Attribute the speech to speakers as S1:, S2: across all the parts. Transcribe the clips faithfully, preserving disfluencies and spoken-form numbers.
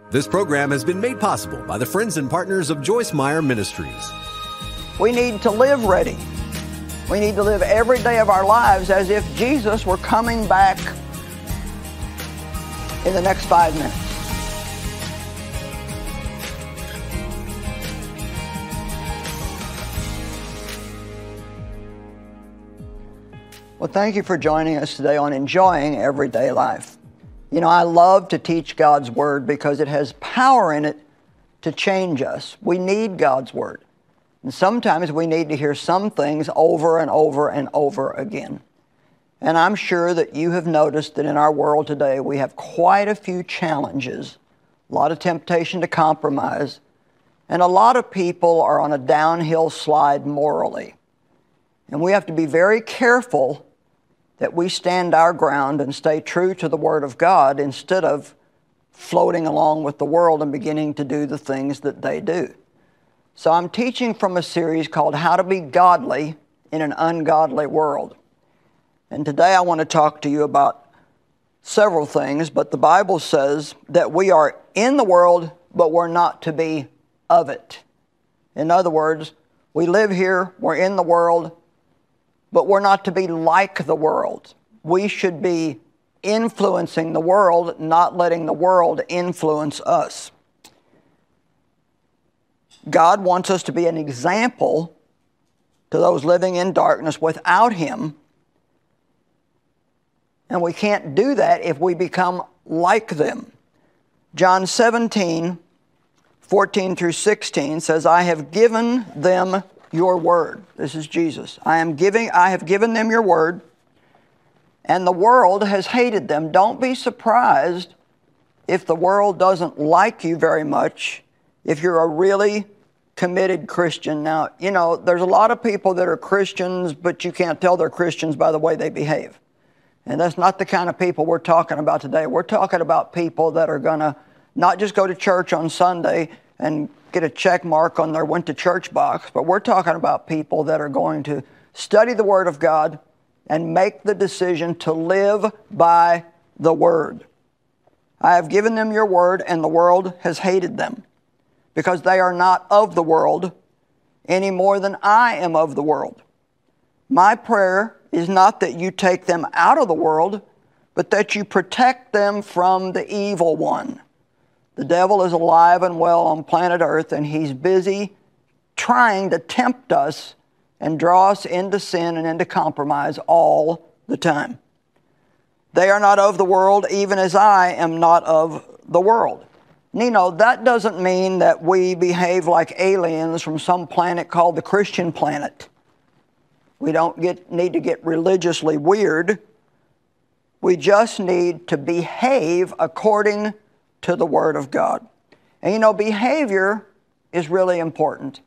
S1: This program has been made possible by the friends and partners of Joyce Meyer Ministries.
S2: We need to live ready. We need to live every day of our lives as if Jesus were coming back in the next five minutes. Well, thank you for joining us today on Enjoying Everyday Life. You know, I love to teach God's Word because it has power in it to change us. We need God's Word. And sometimes we need to hear some things over and over and over again. And I'm sure that you have noticed that in our world today we have quite a few challenges, a lot of temptation to compromise, and a lot of people are on a downhill slide morally. And we have to be very careful that we stand our ground and stay true to the Word of God instead of floating along with the world and beginning to do the things that they do. So I'm teaching from a series called How to Be Godly in an Ungodly World. And today I want to talk to you about several things, but the Bible says that we are in the world, but we're not to be of it. In other words, we live here, we're in the world, but we're not to be like the world. We should be influencing the world, not letting the world influence us. God wants us to be an example to those living in darkness without Him. And we can't do that if we become like them. John seventeen, fourteen through sixteen says, I have given them your word. This is Jesus. I am giving, I have given them your word, and the world has hated them. Don't be surprised if the world doesn't like you very much if you're a really committed Christian. Now, you know, there's a lot of people that are Christians, but you can't tell they're Christians by the way they behave. And that's not the kind of people we're talking about today. We're talking about people that are going to not just go to church on Sunday and get a check mark on their went to church box, but we're talking about people that are going to study the Word of God and make the decision to live by the Word. I have given them your word, and the world has hated them, because they are not of the world any more than I am of the world. My prayer is not that you take them out of the world, but that you protect them from the evil one. The devil is alive and well on planet Earth, and he's busy trying to tempt us and draw us into sin and into compromise all the time. They are not of the world, even as I am not of the world. And, you know, that doesn't mean that we behave like aliens from some planet called the Christian planet. We don't get, need to get religiously weird. We just need to behave according to the Word of God. And you know, behavior is really important.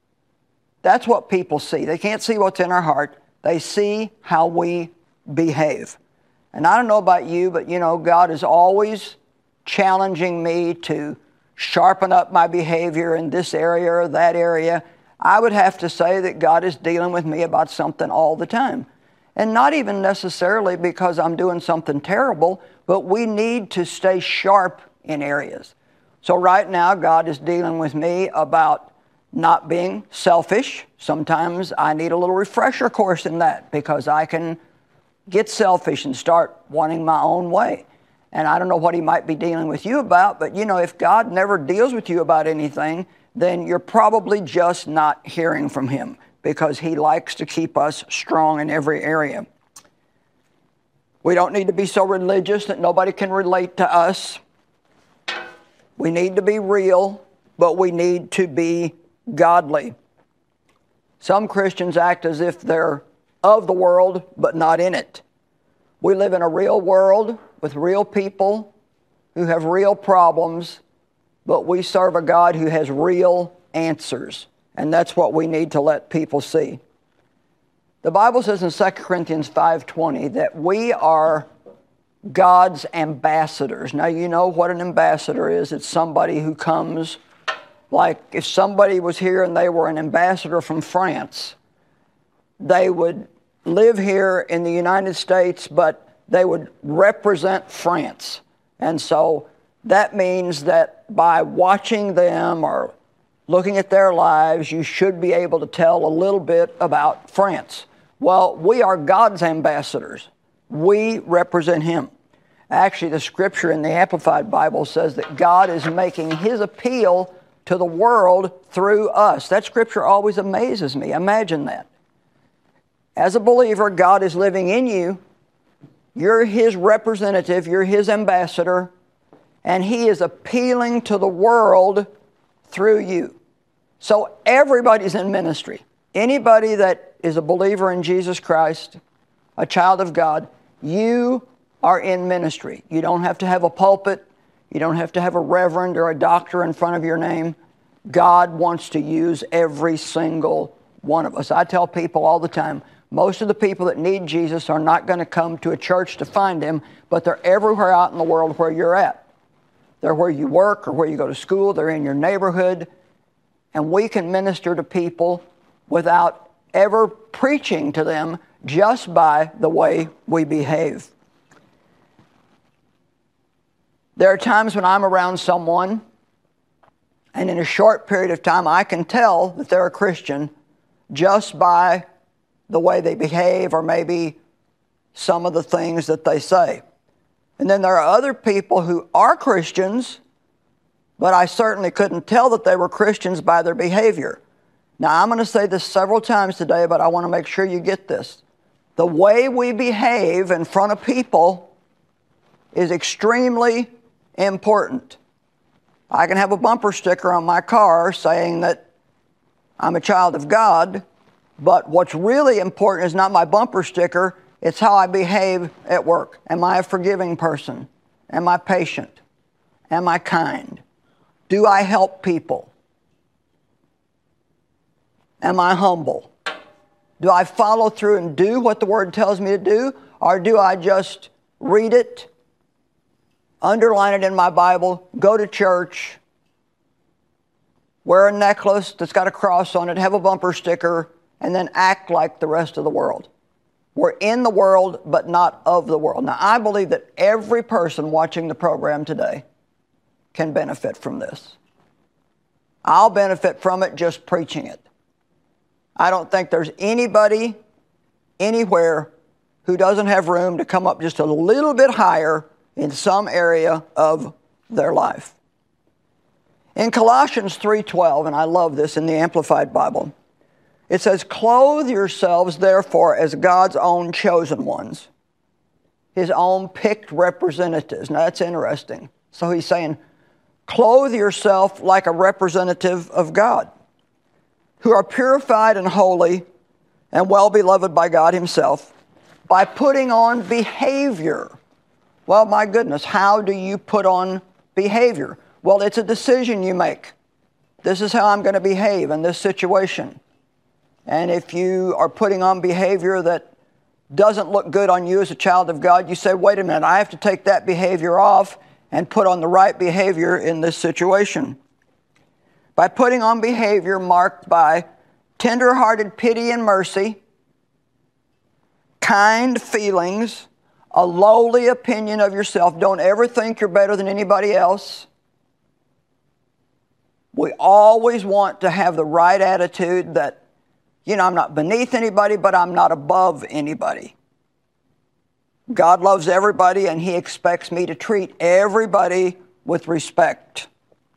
S2: That's what people see. They can't see what's in our heart. They see how we behave. And I don't know about you, but you know, God is always challenging me to sharpen up my behavior in this area or that area. I would have to say that God is dealing with me about something all the time. And not even necessarily because I'm doing something terrible, but we need to stay sharp in areas. So right now, God is dealing with me about not being selfish. Sometimes I need a little refresher course in that, because I can get selfish and start wanting my own way. And I don't know what He might be dealing with you about, but you know, if God never deals with you about anything, then you're probably just not hearing from Him, because He likes to keep us strong in every area. We don't need to be so religious that nobody can relate to us. We need to be real, but we need to be godly. Some Christians act as if they're of the world, but not in it. We live in a real world with real people who have real problems, but we serve a God who has real answers. And that's what we need to let people see. The Bible says in Second Corinthians five twenty that we are God's ambassadors. Now, you know what an ambassador is. It's somebody who comes, like if somebody was here and they were an ambassador from France, they would live here in the United States, but they would represent France. And so that means that by watching them or looking at their lives, you should be able to tell a little bit about France. Well, we are God's ambassadors. We represent Him. Actually, the scripture in the Amplified Bible says that God is making His appeal to the world through us. That scripture always amazes me. Imagine that. As a believer, God is living in you. You're His representative. You're His ambassador. And He is appealing to the world through you. So everybody's in ministry. Anybody that is a believer in Jesus Christ, a child of God, you are in ministry. You don't have to have a pulpit. You don't have to have a reverend or a doctor in front of your name. God wants to use every single one of us. I tell people all the time, most of the people that need Jesus are not going to come to a church to find Him, but they're everywhere out in the world where you're at. They're where you work or where you go to school. They're in your neighborhood. And we can minister to people without ever preaching to them, just by the way we behave. There are times when I'm around someone, and in a short period of time, I can tell that they're a Christian just by the way they behave or maybe some of the things that they say. And then there are other people who are Christians, but I certainly couldn't tell that they were Christians by their behavior. Now, I'm going to say this several times today, but I want to make sure you get this. The way we behave in front of people is extremely important. I can have a bumper sticker on my car saying that I'm a child of God, but what's really important is not my bumper sticker, it's how I behave at work. Am I a forgiving person? Am I patient? Am I kind? Do I help people? Am I humble? Do I follow through and do what the Word tells me to do? Or do I just read it, underline it in my Bible, go to church, wear a necklace that's got a cross on it, have a bumper sticker, and then act like the rest of the world? We're in the world, but not of the world. Now, I believe that every person watching the program today can benefit from this. I'll benefit from it just preaching it. I don't think there's anybody anywhere who doesn't have room to come up just a little bit higher in some area of their life. In Colossians three twelve, and I love this in the Amplified Bible, it says, "Clothe yourselves, therefore, as God's own chosen ones, His own picked representatives." Now, that's interesting. So he's saying, clothe yourself like a representative of God, who are purified and holy and well-beloved by God Himself, by putting on behavior. Well, my goodness, how do you put on behavior? Well, it's a decision you make. This is how I'm going to behave in this situation. And if you are putting on behavior that doesn't look good on you as a child of God, you say, wait a minute, I have to take that behavior off and put on the right behavior in this situation. By putting on behavior marked by tender-hearted pity and mercy, kind feelings, a lowly opinion of yourself. Don't ever think you're better than anybody else. We always want to have the right attitude that, you know, I'm not beneath anybody, but I'm not above anybody. God loves everybody, and He expects me to treat everybody with respect.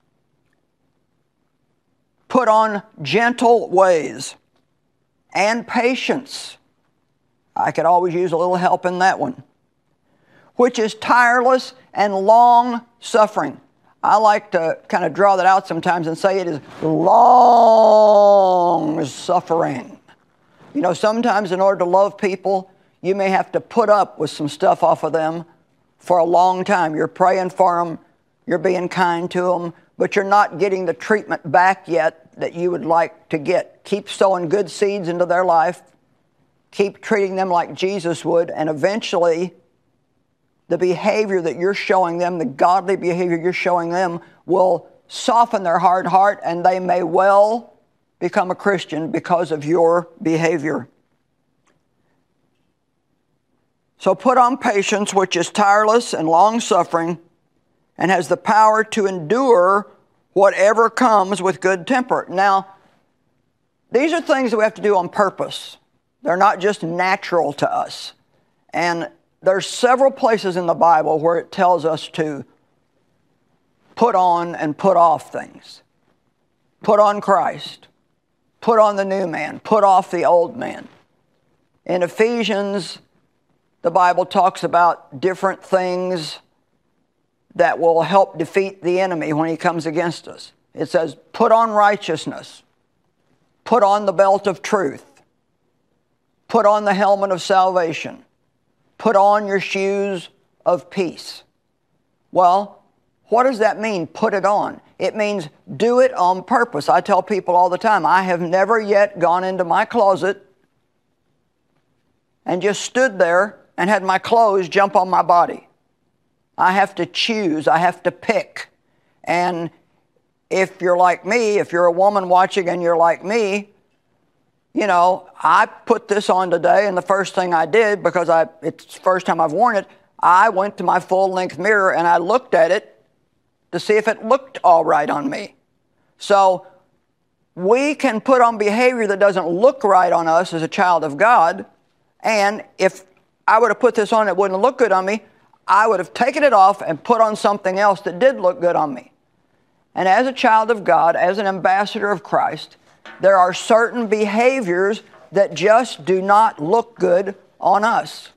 S2: Put on gentle ways and patience. I could always use a little help in that one. Which is tireless and long-suffering. I like to kind of draw that out sometimes and say it is long-suffering. You know, sometimes in order to love people, you may have to put up with some stuff off of them for a long time. You're praying for them, you're being kind to them, but you're not getting the treatment back yet that you would like to get. Keep sowing good seeds into their life. Keep treating them like Jesus would, and eventually the behavior that you're showing them, the godly behavior you're showing them, will soften their hard heart, and they may well become a Christian because of your behavior. So put on patience, which is tireless and long-suffering, and has the power to endure whatever comes with good temper. Now, these are things that we have to do on purpose. They're not just natural to us. And there's several places in the Bible where it tells us to put on and put off things. Put on Christ. Put on the new man. Put off the old man. In Ephesians, the Bible talks about different things that will help defeat the enemy when he comes against us. It says, put on righteousness. Put on the belt of truth. Put on the helmet of salvation. Put on your shoes of peace. Well, what does that mean, put it on? It means do it on purpose. I tell people all the time, I have never yet gone into my closet and just stood there and had my clothes jump on my body. I have to choose. I have to pick. And if you're like me, if you're a woman watching and you're like me, you know, I put this on today, and the first thing I did, because I it's the first time I've worn it, I went to my full-length mirror and I looked at it to see if it looked all right on me. So we can put on behavior that doesn't look right on us as a child of God, and if I would have put this on, it wouldn't look good on me, I would have taken it off and put on something else that did look good on me. And as a child of God, as an ambassador of Christ, there are certain behaviors that just do not look good on us.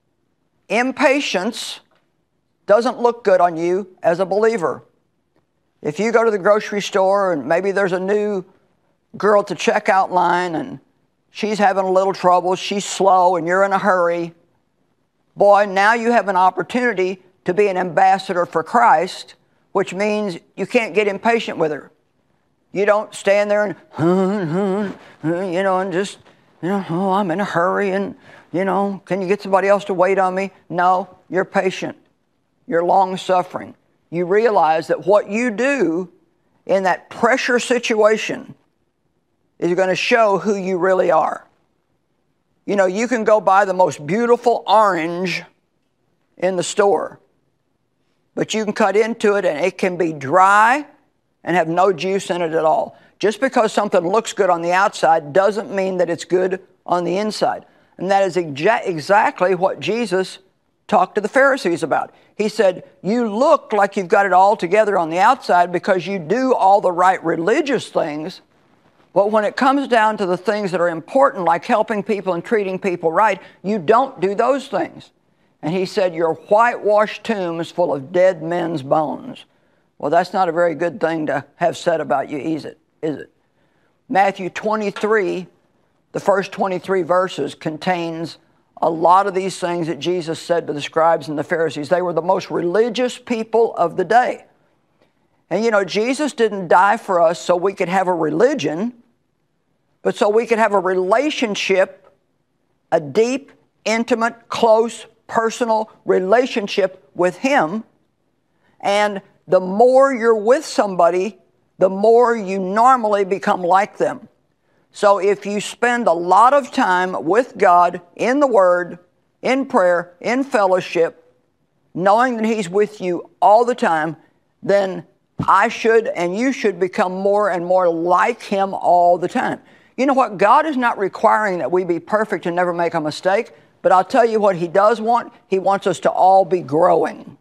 S2: Impatience doesn't look good on you as a believer. If you go to the grocery store and maybe there's a new girl at the checkout line and she's having a little trouble, she's slow and you're in a hurry, boy, now you have an opportunity to be an ambassador for Christ, which means you can't get impatient with her. You don't stand there and, huh, huh, you know, and just, you know, oh, I'm in a hurry and, you know, can you get somebody else to wait on me? No, you're patient. You're long-suffering. You realize that what you do in that pressure situation is going to show who you really are. You know, you can go buy the most beautiful orange in the store, but you can cut into it and it can be dry and have no juice in it at all. Just because something looks good on the outside doesn't mean that it's good on the inside. And that is exa- exactly what Jesus talked to the Pharisees about. He said, you look like you've got it all together on the outside because you do all the right religious things, but when it comes down to the things that are important, like helping people and treating people right, you don't do those things. And he said, you're whitewashed tombs full of dead men's bones. Well, that's not a very good thing to have said about you, is it? Is it? Matthew twenty-three, the first twenty-three verses, contains a lot of these things that Jesus said to the scribes and the Pharisees. They were the most religious people of the day. And you know, Jesus didn't die for us so we could have a religion, but so we could have a relationship, a deep, intimate, close, personal relationship with Him. And the more you're with somebody, the more you normally become like them. So if you spend a lot of time with God in the Word, in prayer, in fellowship, knowing that He's with you all the time, then I should and you should become more and more like Him all the time. You know what? God is not requiring that we be perfect and never make a mistake, but I'll tell you what He does want. He wants us to all be growing.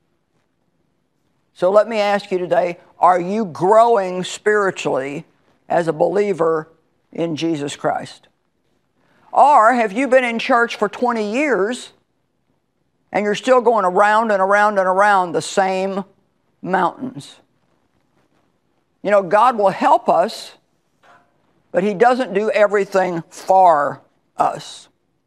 S2: So let me ask you today, are you growing spiritually as a believer in Jesus Christ? Or have you been in church for twenty years and you're still going around and around and around the same mountains? You know, God will help us, but He doesn't do everything for us.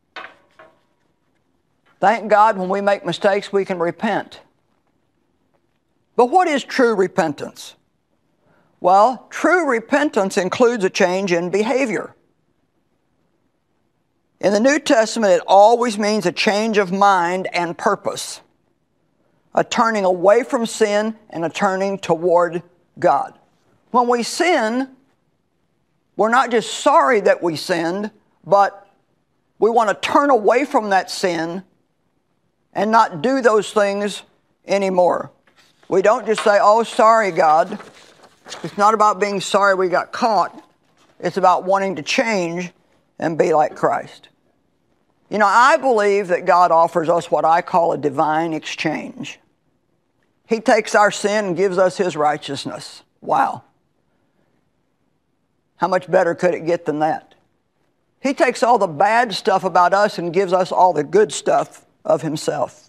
S2: Thank God when we make mistakes, we can repent. But what is true repentance? Well, true repentance includes a change in behavior. In the New Testament, it always means a change of mind and purpose, a turning away from sin and a turning toward God. When we sin, we're not just sorry that we sinned, but we want to turn away from that sin and not do those things anymore. We don't just say, oh, sorry, God. It's not about being sorry we got caught. It's about wanting to change and be like Christ. You know, I believe that God offers us what I call a divine exchange. He takes our sin and gives us His righteousness. Wow. How much better could it get than that? He takes all the bad stuff about us and gives us all the good stuff of Himself.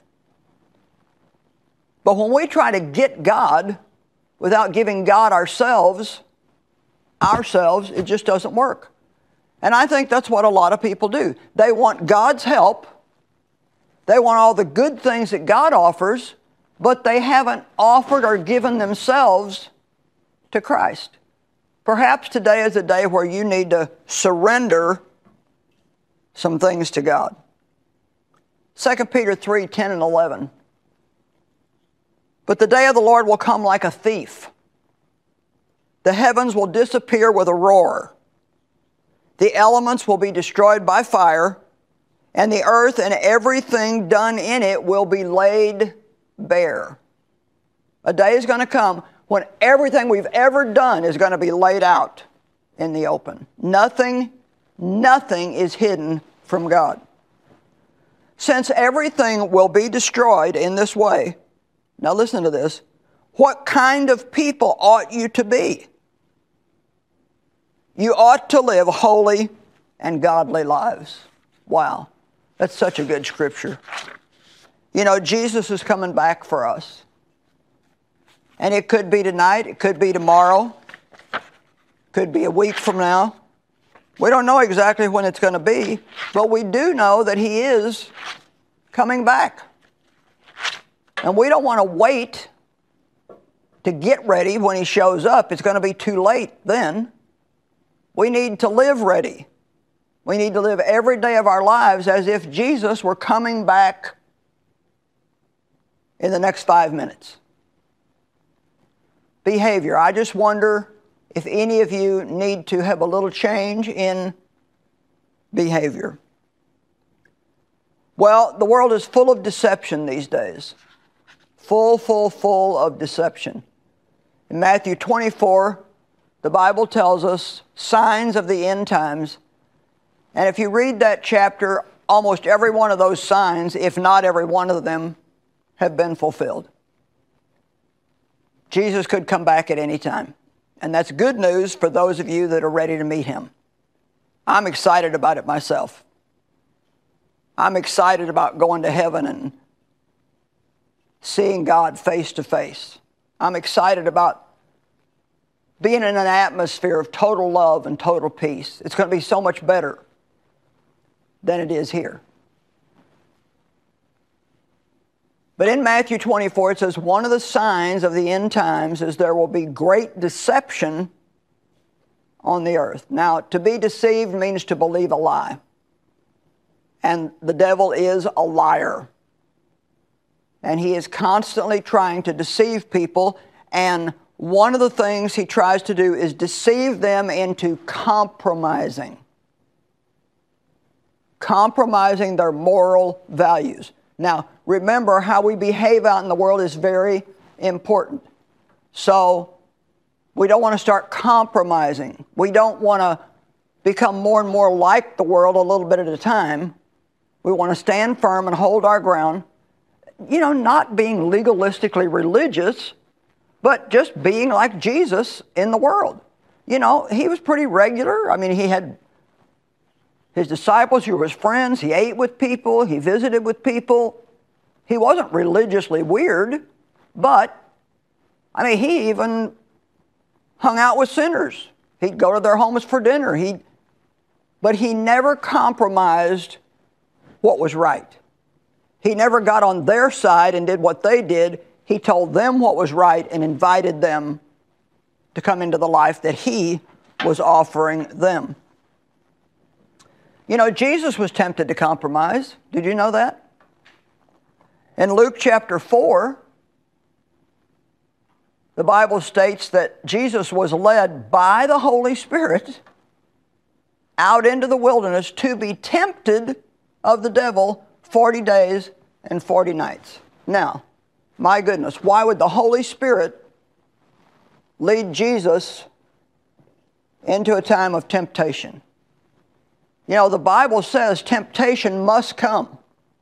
S2: But when we try to get God without giving God ourselves, ourselves, it just doesn't work. And I think that's what a lot of people do. They want God's help. They want all the good things that God offers, but they haven't offered or given themselves to Christ. Perhaps today is a day where you need to surrender some things to God. Second Peter three, ten and eleven. But the day of the Lord will come like a thief. The heavens will disappear with a roar. The elements will be destroyed by fire, and the earth and everything done in it will be laid bare. A day is going to come when everything we've ever done is going to be laid out in the open. Nothing, nothing is hidden from God. Since everything will be destroyed in this way, now listen to this, what kind of people ought you to be? You ought to live holy and godly lives. Wow, that's such a good scripture. You know, Jesus is coming back for us. And it could be tonight, it could be tomorrow, could be a week from now. We don't know exactly when it's going to be, but we do know that He is coming back. And we don't want to wait to get ready when He shows up. It's going to be too late then. We need to live ready. We need to live every day of our lives as if Jesus were coming back in the next five minutes. Behavior. I just wonder if any of you need to have a little change in behavior. Well, the world is full of deception these days. Full, full, full of deception. In Matthew twenty-four, the Bible tells us signs of the end times. And if you read that chapter, almost every one of those signs, if not every one of them, have been fulfilled. Jesus could come back at any time. And that's good news for those of you that are ready to meet Him. I'm excited about it myself. I'm excited about going to heaven and seeing God face to face. I'm excited about being in an atmosphere of total love and total peace. It's going to be so much better than it is here. But in Matthew twenty-four, it says, one of the signs of the end times is there will be great deception on the earth. Now, to be deceived means to believe a lie. And the devil is a liar. And he is constantly trying to deceive people. And one of the things he tries to do is deceive them into compromising. Compromising their moral values. Now, remember, how we behave out in the world is very important. So, we don't want to start compromising. We don't want to become more and more like the world a little bit at a time. We want to stand firm and hold our ground. You know, not being legalistically religious, but just being like Jesus in the world. You know, He was pretty regular. I mean, He had His disciples who were His friends. He ate with people. He visited with people. He wasn't religiously weird, but, I mean, He even hung out with sinners. He'd go to their homes for dinner. He, but He never compromised what was right. He never got on their side and did what they did. He told them what was right and invited them to come into the life that He was offering them. You know, Jesus was tempted to compromise. Did you know that? In Luke chapter four, the Bible states that Jesus was led by the Holy Spirit out into the wilderness to be tempted of the devil forty days and forty nights. Now, My goodness, why would the Holy Spirit lead Jesus into a time of temptation? You know, the Bible says temptation must come.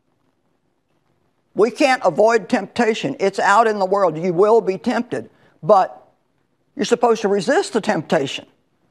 S2: We can't avoid temptation. It's out in the world. You will be tempted. But you're supposed to resist the temptation.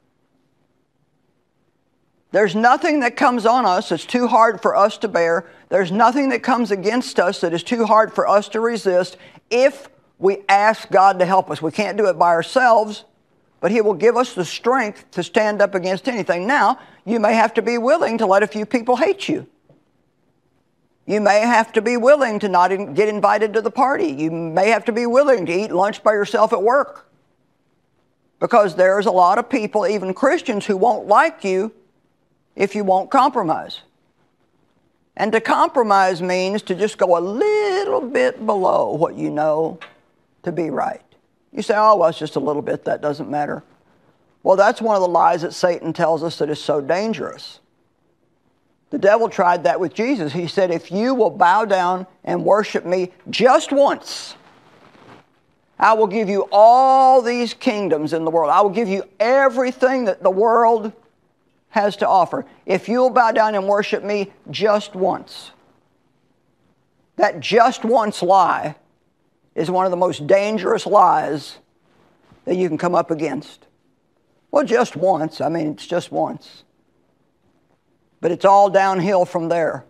S2: There's nothing that comes on us that's too hard for us to bear. There's nothing that comes against us that is too hard for us to resist if we ask God to help us. We can't do it by ourselves, but He will give us the strength to stand up against anything. Now, you may have to be willing to let a few people hate you. You may have to be willing to not in, get invited to the party. You may have to be willing to eat lunch by yourself at work. Because there's a lot of people, even Christians, who won't like you if you won't compromise. And to compromise means to just go a little bit below what you know to be right. You say, oh, well, it's just a little bit, that doesn't matter. Well, that's one of the lies that Satan tells us that is so dangerous. The devil tried that with Jesus. He said, if you will bow down and worship me just once, I will give you all these kingdoms in the world. I will give you everything that the world has to offer. If you'll bow down and worship me just once. That just once lie is one of the most dangerous lies that you can come up against. Well, just once. I mean, it's just once. But it's all downhill from there.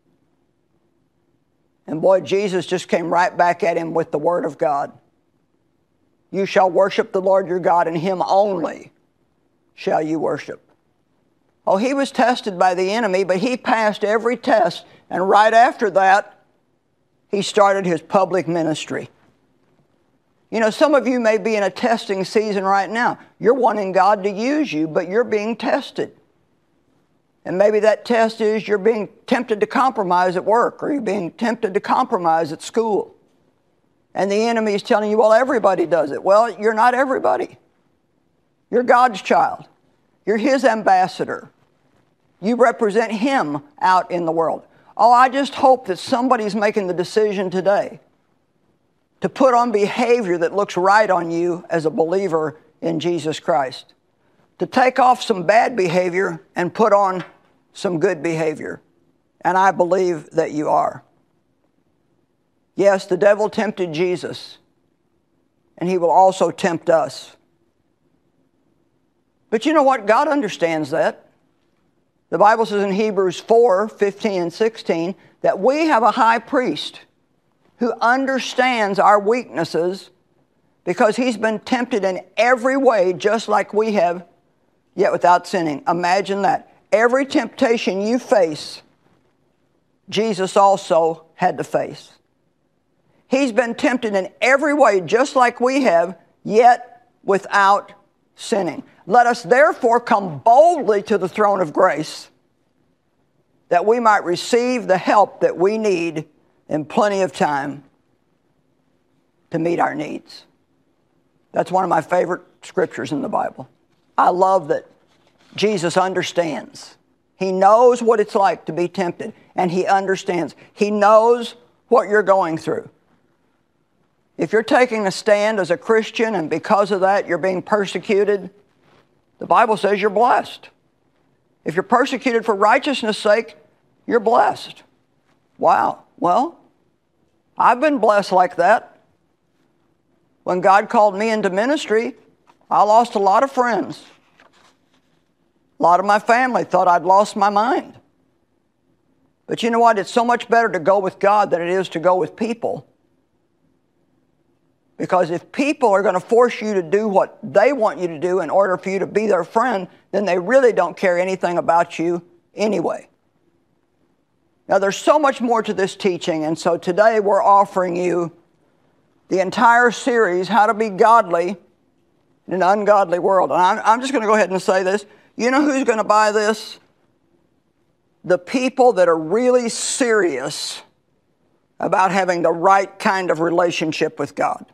S2: And boy, Jesus just came right back at him with the Word of God. You shall worship the Lord your God, and Him only shall you worship. Oh, he was tested by the enemy, but he passed every test. And right after that, he started his public ministry. You know, some of you may be in a testing season right now. You're wanting God to use you, but you're being tested. And maybe that test is you're being tempted to compromise at work, or you're being tempted to compromise at school. And the enemy is telling you, well, everybody does it. Well, you're not everybody. You're God's child. You're His ambassador. You represent Him out in the world. Oh, I just hope that somebody's making the decision today to put on behavior that looks right on you as a believer in Jesus Christ. To take off some bad behavior and put on some good behavior. And I believe that you are. Yes, the devil tempted Jesus, and he will also tempt us. But you know what? God understands that. The Bible says in Hebrews four, fifteen and sixteen, that we have a high priest who understands our weaknesses because he's been tempted in every way just like we have, yet without sinning. Imagine that. Every temptation you face, Jesus also had to face. He's been tempted in every way just like we have, yet without sinning. Let us therefore come boldly to the throne of grace that we might receive the help that we need in plenty of time to meet our needs. That's one of my favorite scriptures in the Bible. I love that Jesus understands. He knows what it's like to be tempted, and He understands. He knows what you're going through. If you're taking a stand as a Christian and because of that you're being persecuted, the Bible says you're blessed. If you're persecuted for righteousness' sake, you're blessed. Wow. Well, I've been blessed like that. When God called me into ministry, I lost a lot of friends. A lot of my family thought I'd lost my mind. But you know what? It's so much better to go with God than it is to go with people. Because if people are going to force you to do what they want you to do in order for you to be their friend, then they really don't care anything about you anyway. Now, there's so much more to this teaching, and so today we're offering you the entire series, How to Be Godly in an Ungodly World. And I'm, I'm just going to go ahead and say this. You know who's going to buy this? The people that are really serious about having the right kind of relationship with God.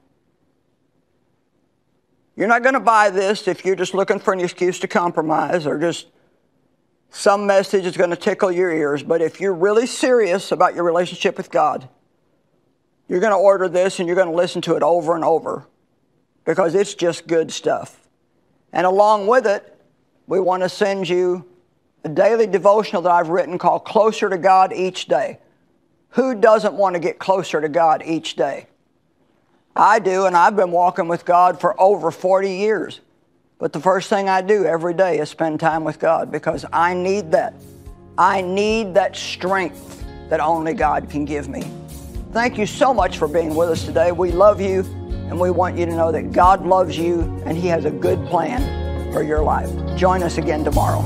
S2: You're not going to buy this if you're just looking for an excuse to compromise or just some message that's going to tickle your ears. But if you're really serious about your relationship with God, You're going to order this and you're going to listen to it over and over because it's just good stuff. And along with it, we want to send you a daily devotional that I've written called Closer to God Each Day. Who doesn't want to get closer to God each day? I do, and I've been walking with God for over forty years. But the first thing I do every day is spend time with God because I need that. I need that strength that only God can give me. Thank you so much for being with us today. We love you, and we want you to know that God loves you, and He has a good plan for your life. Join us again tomorrow.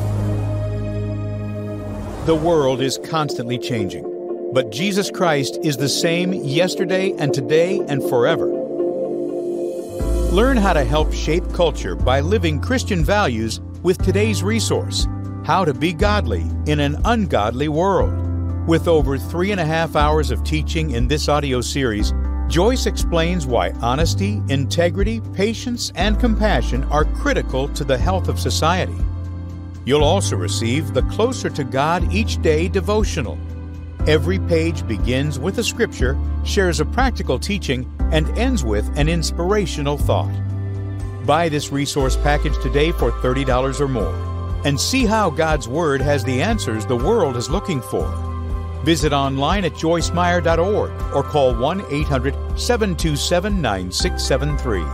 S3: The world is constantly changing, but Jesus Christ is the same yesterday and today and forever. Learn how to help shape culture by living Christian values with today's resource, How to Be Godly in an Ungodly World. With over three and a half hours of teaching in this audio series, Joyce explains why honesty, integrity, patience, and compassion are critical to the health of society. You'll also receive the Closer to God Each Day devotional. Every page begins with a scripture, shares a practical teaching, and ends with an inspirational thought. Buy this resource package today for thirty dollars or more and see how God's Word has the answers the world is looking for. Visit online at joyce meyer dot org or call one eight hundred seven two seven nine six seven three.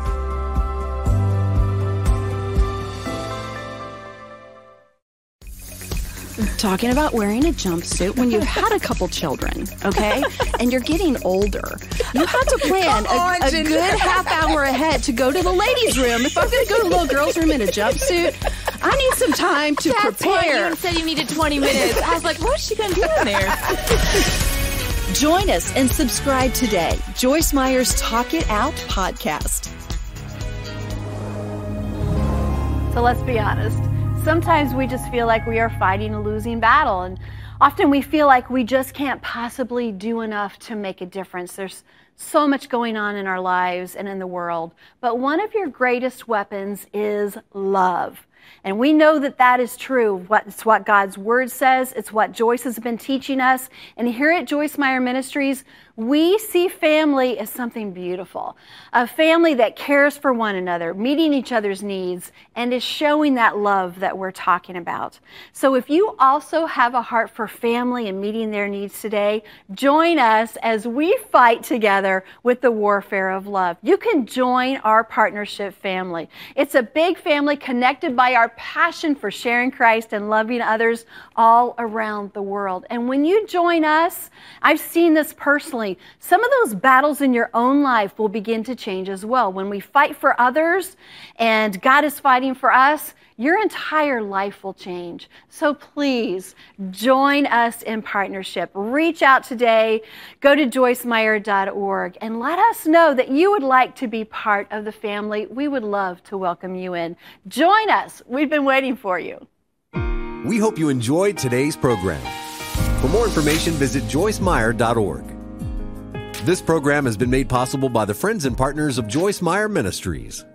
S4: Talking about wearing a jumpsuit when you've had a couple children, okay? And you're getting older. You have to plan a, a good half hour ahead to go to the ladies' room. If I'm going to go to the little girls' room in a jumpsuit, I need some time to
S5: That's
S4: prepare.
S5: Why you said you needed twenty minutes. I was like, what's she going to do in there?
S4: Join us and subscribe today. Joyce Meyer's Talk It Out podcast.
S6: So let's be honest. Sometimes we just feel like we are fighting a losing battle, and often we feel like we just can't possibly do enough to make a difference. There's so much going on in our lives and in the world, but one of your greatest weapons is love. And we know that that is true. It's what God's Word says. It's what Joyce has been teaching us. And here at Joyce Meyer Ministries, we see family as something beautiful. A family that cares for one another, meeting each other's needs, and is showing that love that we're talking about. So if you also have a heart for family and meeting their needs today, join us as we fight together with the warfare of love. You can join our partnership family. It's a big family connected by our passion for sharing Christ and loving others all around the world. And when you join us, I've seen this personally, some of those battles in your own life will begin to change as well. When we fight for others and God is fighting for us, your entire life will change. So please join us in partnership. Reach out today. Go to joyce meyer dot org and let us know that you would like to be part of the family. We would love to welcome you in. Join us. We've been waiting for you.
S1: We hope you enjoyed today's program. For more information, visit joyce meyer dot org. This program has been made possible by the friends and partners of Joyce Meyer Ministries.